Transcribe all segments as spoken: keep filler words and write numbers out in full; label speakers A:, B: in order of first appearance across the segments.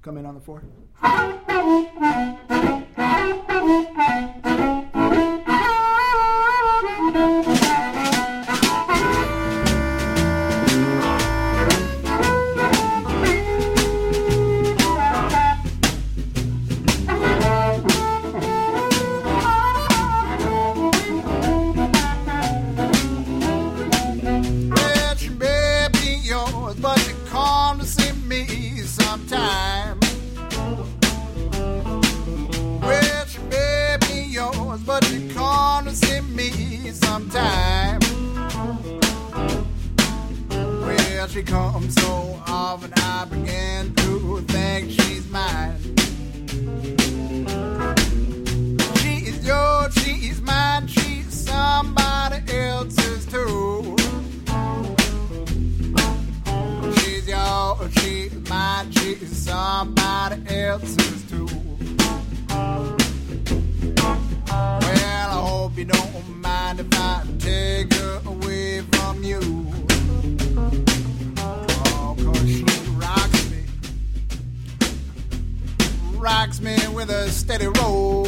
A: come in on the four.
B: She comes so often I begin to think she's mine. She is yours, she is mine, she's somebody else's too. She's yours, she's mine, she's somebody else's too. Well, I hope you don't mind if I take her away from you. Rocks me with a steady roll.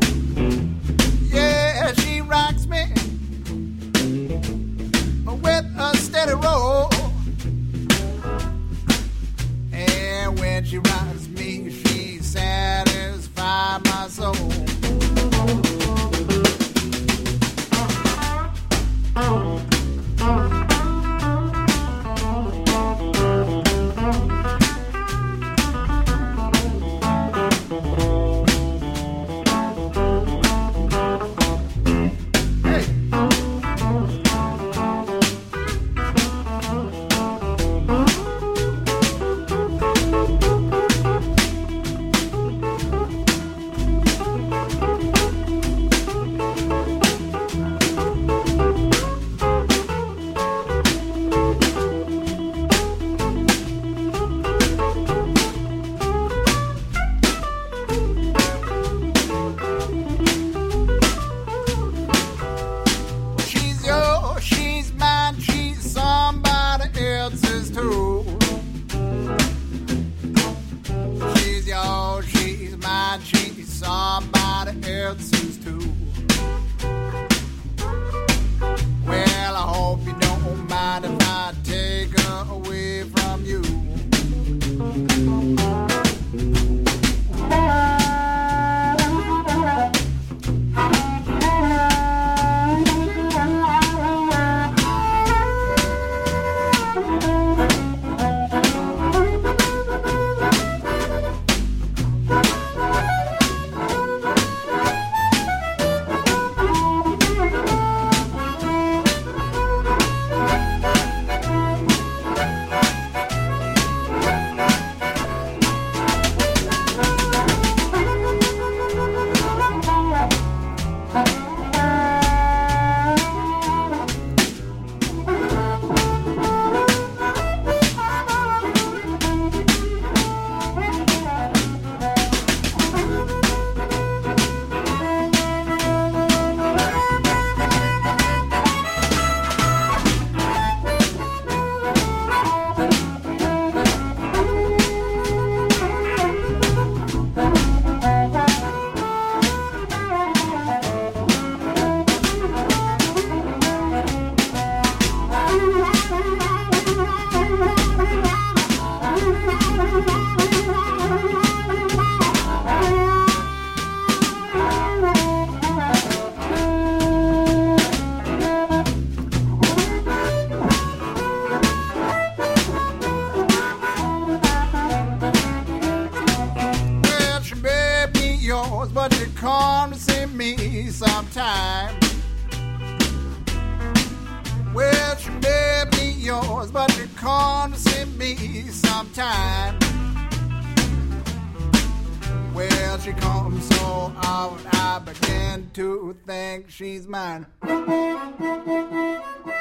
B: Yeah, she rocks me with a steady roll. And when she rocks me, she satisfies my soul. But you come to see me sometime. Well, she may be yours, but you come to see me sometime. Well, she comes so often I begin to think she's mine.